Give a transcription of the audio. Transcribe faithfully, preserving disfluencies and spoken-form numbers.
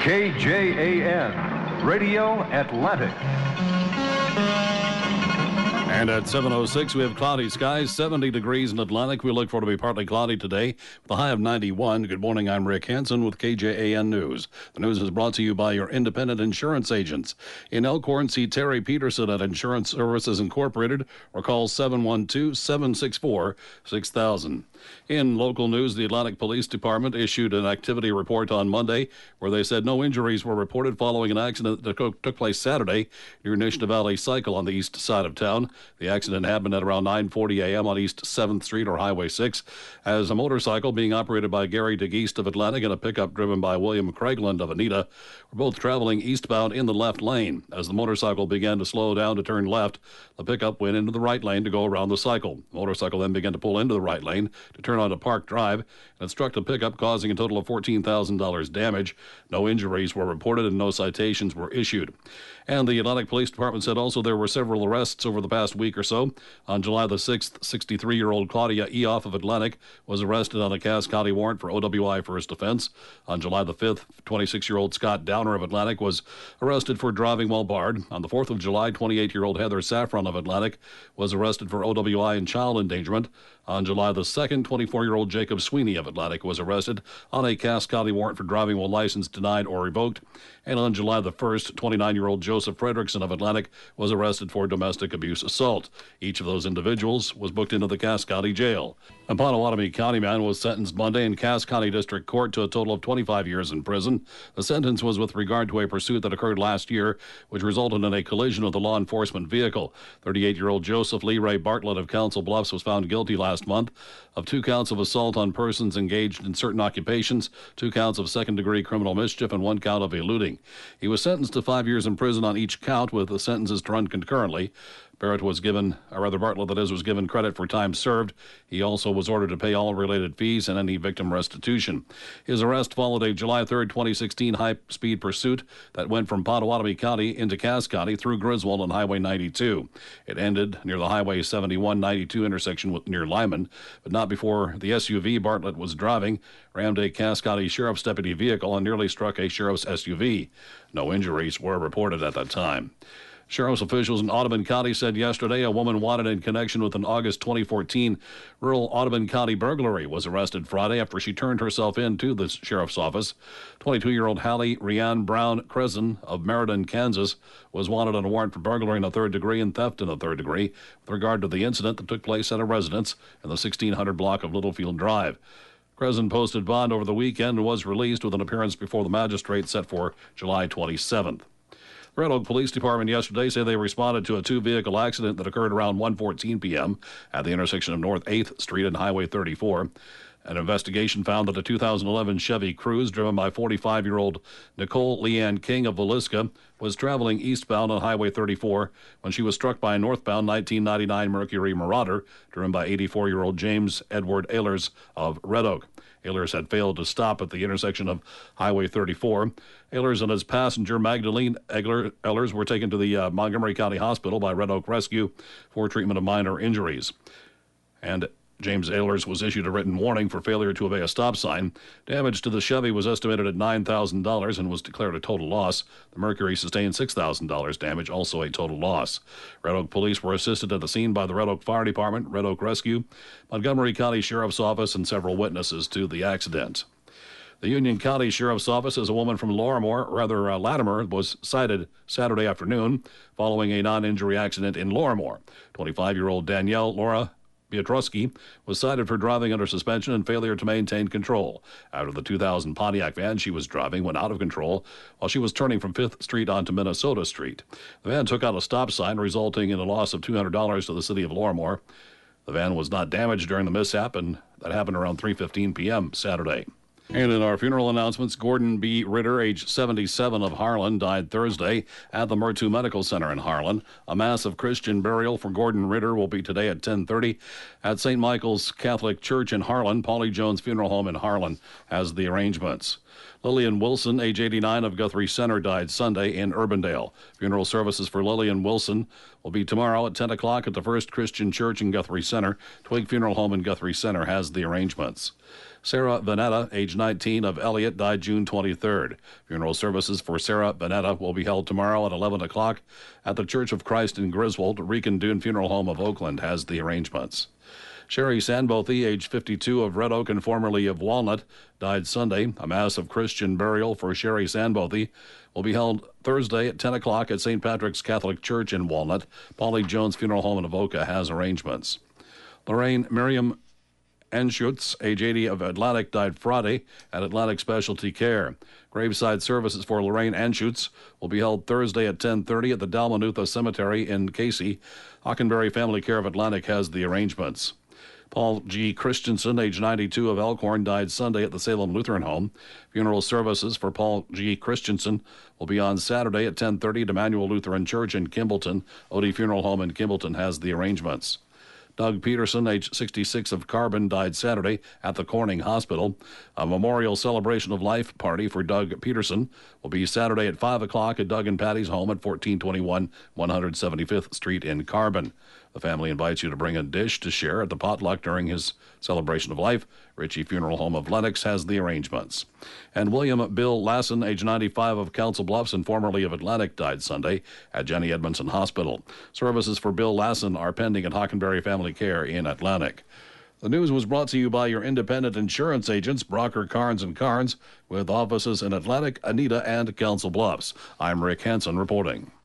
K J A N, Radio Atlantic. And at seven oh six, we have cloudy skies, seventy degrees in Atlantic. We look for it to be partly cloudy today with a high of ninety-one. Good morning, I'm Rick Hansen with K J A N News. The news is brought to you by your independent insurance agents. In Elkhorn, see Terry Peterson at Insurance Services Incorporated or call seven one two, seven six four, six thousand. In local news, the Atlantic Police Department issued an activity report on Monday where they said no injuries were reported following an accident that took place Saturday near Nishna Valley Cycle on the east side of town. The accident happened at around nine forty a.m. on East seventh Street or Highway six as a motorcycle being operated by Gary DeGeest of Atlantic and a pickup driven by William Craigland of Anita were both traveling eastbound in the left lane. As the motorcycle began to slow down to turn left, the pickup went into the right lane to go around the cycle. The motorcycle then began to pull into the right lane to turn onto Park Drive and struck the pickup, causing a total of fourteen thousand dollars damage. No injuries were reported and no citations were issued. And the Atlantic Police Department said also there were several arrests over the past week or so. On July the sixth, sixty-three-year-old Claudia Eoff of Atlantic was arrested on a Cass County warrant for O W I first offense. On July the fifth, twenty-six-year-old Scott Downer of Atlantic was arrested for driving while barred. On the fourth of July, twenty-eight-year-old Heather Saffron of Atlantic was arrested for O W I and child endangerment. On July the second, twenty-four-year-old Jacob Sweeney of Atlantic was arrested on a Cass County warrant for driving while license denied or revoked. And on July the first, twenty-nine-year-old Joseph Fredrickson of Atlantic was arrested for domestic abuse assault. Each of those individuals was booked into the Cass County Jail. A Potawatomi County man was sentenced Monday in Cass County District Court to a total of twenty-five years in prison. The sentence was with regard to a pursuit that occurred last year, which resulted in a collision with a law enforcement vehicle. thirty-eight-year-old Joseph Lee Ray Bartlett of Council Bluffs was found guilty last month of two counts of assault on persons engaged in certain occupations, two counts of second-degree criminal mischief, and one count of eluding. He was sentenced to five years in prison on each count, with the sentences to run concurrently. Barrett was given, or rather Bartlett, that is, was given credit for time served. He also was ordered to pay all related fees and any victim restitution. His arrest followed a July third, twenty sixteen high-speed pursuit that went from Potawatomi County into Cass County through Griswold on Highway ninety-two. It ended near the Highway seventy-one ninety-two intersection with, near Lyman, but not before the S U V Bartlett was driving rammed a Cass County Sheriff's deputy vehicle and nearly struck a sheriff's S U V. No injuries were reported at that time. Sheriff's officials in Audubon County said yesterday a woman wanted in connection with an August twenty fourteen rural Audubon County burglary was arrested Friday after she turned herself in to the sheriff's office. twenty-two-year-old Hallie Rianne Brown Crescent of Meriden, Kansas, was wanted on a warrant for burglary in the third degree and theft in the third degree with regard to the incident that took place at a residence in the sixteen hundred block of Littlefield Drive. Crescent posted bond over the weekend and was released with an appearance before the magistrate set for July twenty-seventh. Red Oak Police Department yesterday say they responded to a two-vehicle accident that occurred around one fourteen p.m. at the intersection of North eighth Street and Highway thirty-four. An investigation found that a two thousand eleven Chevy Cruze driven by forty-five-year-old Nicole Leanne King of Villisca was traveling eastbound on Highway thirty-four when she was struck by a northbound nineteen ninety-nine Mercury Marauder driven by eighty-four-year-old James Edward Ehlers of Red Oak. Ehlers had failed to stop at the intersection of Highway thirty-four. Ehlers and his passenger, Magdalene Egler, Ehlers, were taken to the uh, Montgomery County Hospital by Red Oak Rescue for treatment of minor injuries. And James Ehlers was issued a written warning for failure to obey a stop sign. Damage to the Chevy was estimated at nine thousand dollars and was declared a total loss. The Mercury sustained six thousand dollars damage, also a total loss. Red Oak police were assisted at the scene by the Red Oak Fire Department, Red Oak Rescue, Montgomery County Sheriff's Office, and several witnesses to the accident. The Union County Sheriff's Office says a woman from Lorimor, rather uh, Latimer, was cited Saturday afternoon following a non-injury accident in Lorimor. twenty-five-year-old Danielle Laura Piotrowski was cited for driving under suspension and failure to maintain control after the two thousand Pontiac van she was driving went out of control while she was turning from fifth Street onto Minnesota Street. The van took out a stop sign, resulting in a loss of two hundred dollars to the city of Lorimor. The van was not damaged during the mishap, and that happened around three fifteen p.m. Saturday. And in our funeral announcements, Gordon B. Ritter, age seventy-seven, of Harlan, died Thursday at the Murtu Medical Center in Harlan. A mass of Christian burial for Gordon Ritter will be today at ten thirty at Saint Michael's Catholic Church in Harlan. Paulie Jones Funeral Home in Harlan has the arrangements. Lillian Wilson, age eighty-nine, of Guthrie Center, died Sunday in Urbandale. Funeral services for Lillian Wilson will be tomorrow at ten o'clock at the First Christian Church in Guthrie Center. Twig Funeral Home in Guthrie Center has the arrangements. Sarah Vanetta, age nineteen, of Elliott, died June twenty-third. Funeral services for Sarah Vanetta will be held tomorrow at eleven o'clock at the Church of Christ in Griswold. Rican Dune Funeral Home of Oakland has the arrangements. Sherry Sandbothy, age fifty-two, of Red Oak and formerly of Walnut, died Sunday. A mass of Christian burial for Sherry Sandbothy will be held Thursday at ten o'clock at Saint Patrick's Catholic Church in Walnut. Paulie Jones Funeral Home in Avoca has arrangements. Lorraine Miriam Anschutz, age eighty, of Atlantic, died Friday at Atlantic Specialty Care. Graveside services for Lorraine Anschutz will be held Thursday at ten thirty at the Dalmanutha Cemetery in Casey. Hockenberry Family Care of Atlantic has the arrangements. Paul G. Christensen, age ninety-two, of Elkhorn, died Sunday at the Salem Lutheran Home. Funeral services for Paul G. Christensen will be on Saturday at ten thirty at Emmanuel Lutheran Church in Kimballton. Odie Funeral Home in Kimballton has the arrangements. Doug Peterson, age sixty-six, of Carbon, died Saturday at the Corning Hospital. A memorial celebration of life party for Doug Peterson will be Saturday at five o'clock at Doug and Patty's home at fourteen twenty-one one hundred seventy-fifth Street in Carbon. The family invites you to bring a dish to share at the potluck during his celebration of life. Ritchie Funeral Home of Lenox has the arrangements. And William Bill Lassen, age ninety-five, of Council Bluffs and formerly of Atlantic, died Sunday at Jenny Edmondson Hospital. Services for Bill Lassen are pending at Hockenberry Family Care in Atlantic. The news was brought to you by your independent insurance agents, Brocker, Carnes and Carnes, with offices in Atlantic, Anita, and Council Bluffs. I'm Rick Hansen reporting.